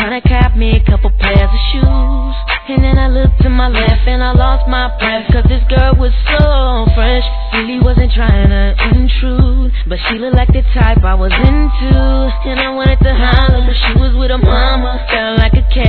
tryna cop me a couple pairs of shoes. And then I looked to my left and I lost my breath, cause this girl was so fresh. Really wasn't trying to intrude, but she looked like the type I was into. And I wanted to holler, but she was with her mama. Felt like a cat